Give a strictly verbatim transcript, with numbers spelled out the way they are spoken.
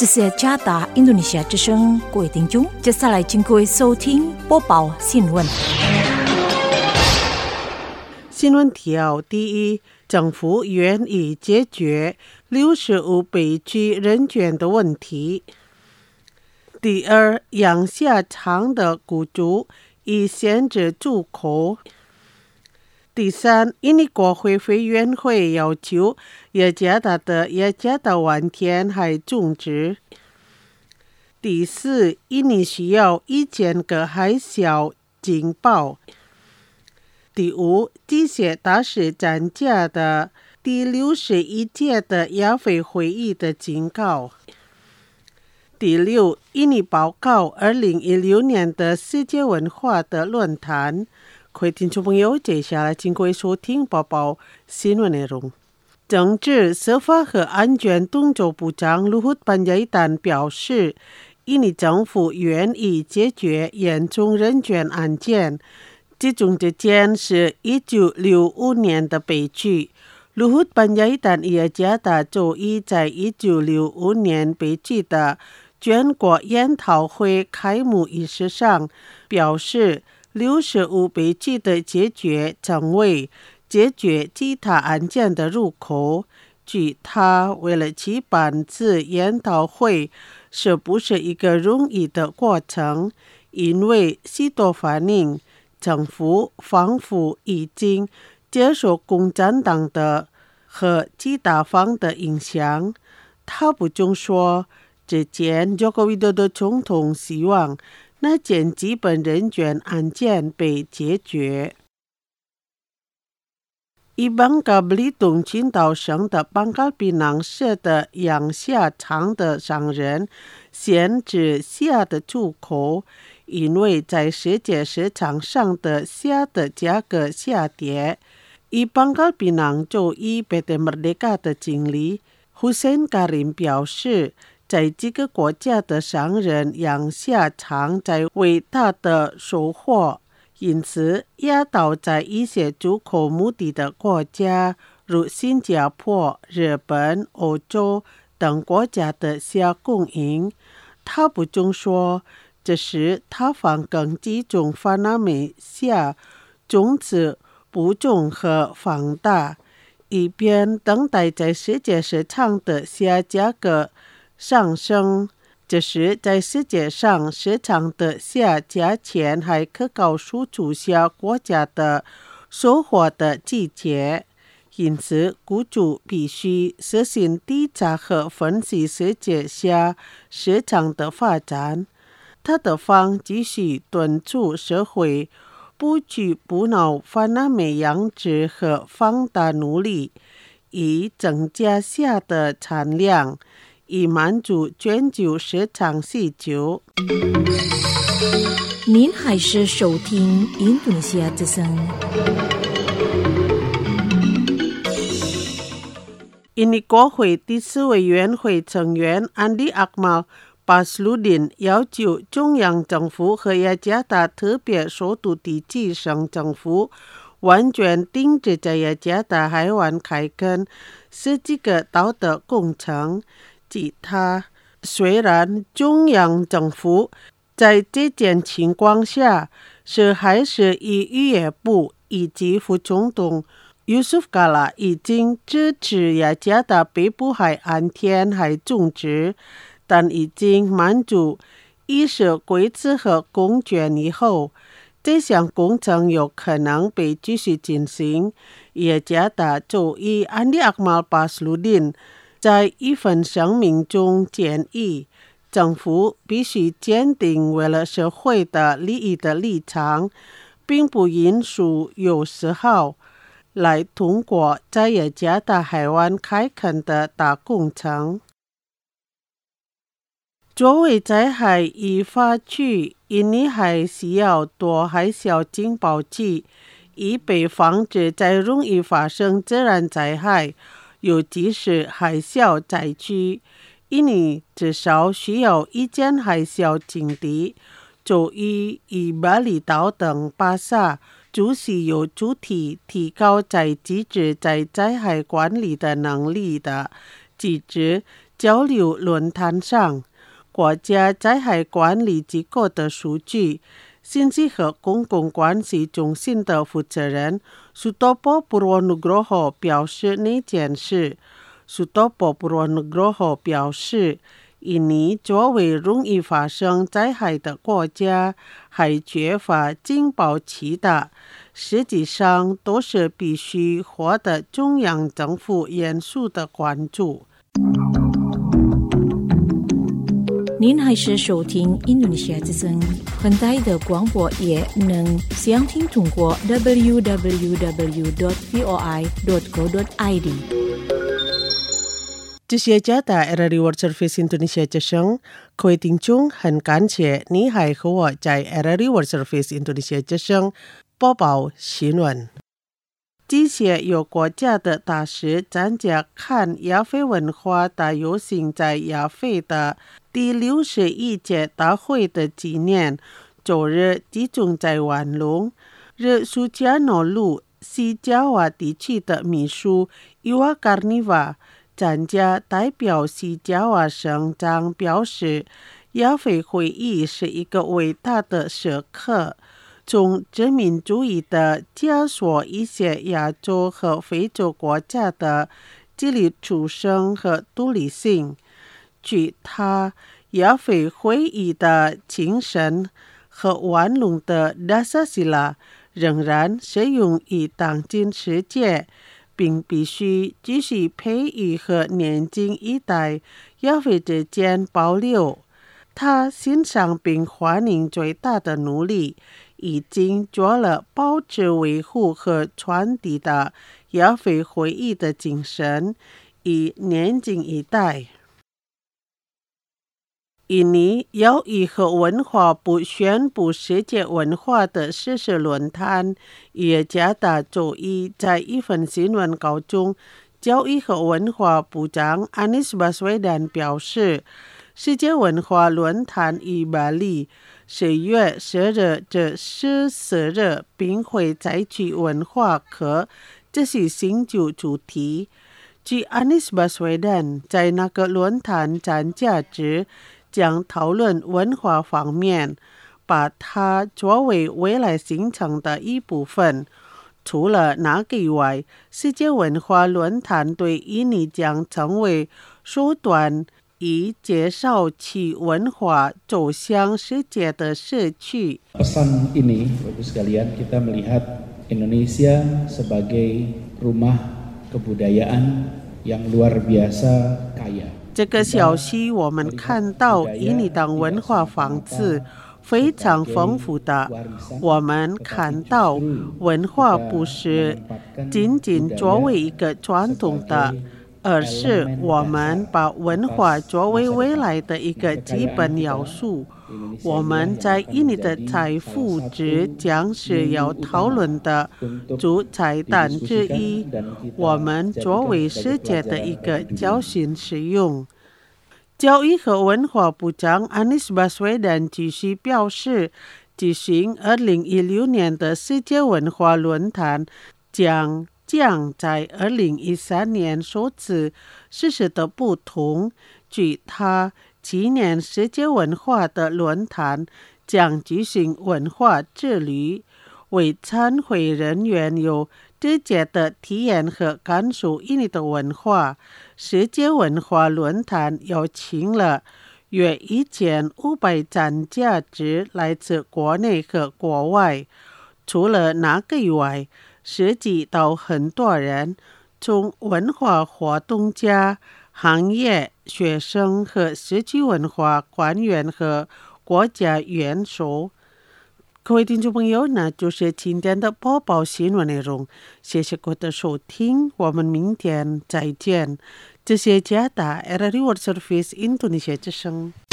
这是加达印度尼西亚之声，各位听众，接下来请各位收听播报新闻。 新闻提要：第一，政府愿意解决六十五北区人权的问题。第二，养虾场的雇主已限制出口。第三，印尼国会委员会要求雅加达的雅加达湾填海种植。第四，印尼需要一千个海啸警报。第五，机械大师展架的第六十一届的亚非会议的警告。第六，印尼报告二零一六年的世界文化的论坛。各位听众朋友，接下来请各位收听播报新闻内容。政治、司法和安全动作部长Luhut Panjaitan表示，印尼政府愿意解决严重人权案件，其中这件是一九六五年的悲剧。Luhut Panjaitan雅加达周一在一九六五年悲剧的全国研讨会开幕仪式上表示，六十五悲剧的解决成为解决其他案件的入口。据他为了其办此研讨会是不是一个容易的过程，因为许多反映政府仿佛已经接受共产党的和其他方的影响。他补充说，之前Joko Widodo总统希望那件基本人权案件被解决。以邦加布里东群岛省的邦加比囊市的养虾场的商人限制虾的出口，因为在世界市场上的虾的价格下跌。以邦加比囊州一P T Merdeka的经理Hussein Karim表示，在这个国家的商人养虾场在为他的收获，因此压倒在一些出口目的的国家，如新加坡、日本、欧洲等国家的虾供应。他补充说，这时他方更集中发那美虾种子播种和放大，以便等待在世界市场的虾价格上升。这是在世界上市场的虾价钱还可告输出虾国家的收获的季节，因此雇主必须实行调查和分析世界虾市场的发展。他的方继续敦促社会不去不脑发那美养殖和放大努力，以增加虾的产量，以满足全球市场需求。 您还是收听印度尼西亚之声。 印尼国会第四委员会成员安迪阿马巴斯鲁丁要求中央政府和雅加达特别首都地区省政府完全停止在雅加达海湾开垦十几个岛的工程。即他虽然中央政府在这件情况下是还是以渔业部以及副总统Yusuf Kala 已经支持雅加达北部海岸填海种植，但已经满足议事规则和公权以后，这项工程有可能被继续进行。雅加达周一安迪阿马巴斯鲁丁在一份声明中建议，政府必须坚定为了社会的利益的立场，并不因素有时候来通过在雅加达海湾开垦的大工程。作为在海已发区，印尼还需要多海啸警报器，以被防止在容易发生自然灾害，尤其是海啸灾区。印尼至少需要一间海啸警笛。周一以巴厘岛等巴萨主席有主题提高在机制在灾害管理的能力的机制， 交流论坛上，国家灾害管理机构的数据，信息和公共关系中心的负责人 Sutopo Purwonugroho 表示那件事。Sutopo Purwonugroho 表示，印尼作为容易发生灾害的国家，还缺乏警报器的，实际上都是必须获得中央政府严肃的关注。 您还是收听印度尼西亚之声，很大的广播也能详听通过 double-u double-u double-u dot voi dot co dot i d。 这些家的 R R I World Service Indonesia 之声，各位听众，很感谢你还和我在 R R I World Service Indonesia 之声播报新闻。这些有国家的大使参加看亚非文化大游行在亚非的第六十一届大会的纪念，周日集中在万隆。日苏加诺路西加瓦地区的秘书伊瓦卡尼瓦参加代表西加瓦省长表示，亚非会议是一个伟大的时刻，从殖民主义的枷锁一些亚洲和非洲国家的自力出生和独立性。据他，亚非会议的精神和万隆的达萨西拉仍然适用于当今世界，并必须继续培育和年轻一代亚非之间保留。他欣赏并欢迎最大的努力，已经做了保持维护和传递的亚非会议的精神与年轻一代。印尼教育和文化部宣布世界文化的实施论坛，耶加达周一在一份新闻稿中，教育和文化部长 Anies Baswedan 表示，世界文化论坛于巴黎十月十日至十四日，并会采取文化课这些新旧主题。据 Anies Baswedan 在那个论坛参加时，将讨论文化方面，把它作为未来行程的一部分。除了那个以外，世界文化论坛对印尼将成为手段，以介绍其文化走向世界的社区。 Pesan ini, Bapak sekalian, kita melihat Indonesia sebagai rumah kebudayaan yang luar biasa kaya。 这个消息我们看到印尼的文化房子非常丰富的，我们看到文化不是仅仅作为一个传统的，而是我们把文化作为未来的一个基本要素。我们在印尼的财富值将是要讨论的主彩蛋之一，我们作为世界的一个教训使用。教育和文化部长 Anies Baswedan 继续表示，举行二零一六年的世界文化论坛将将在二零一三年首次实施的不同。据他，今年世界文化的论坛将举行文化之旅，为参会人员有直接的体验和感受印尼的文化。世界文化论坛邀请了约一千五百参加者来自国内和国外。除了那个以外，涉及到很多人，从文化活动家、行业、学生和社区文化官员和国家元首。各位听众朋友，那就是今天的播报新闻内容，谢谢各位的收听，我们明天再见。这是加拿大 R R I World Service Indonesia 之声。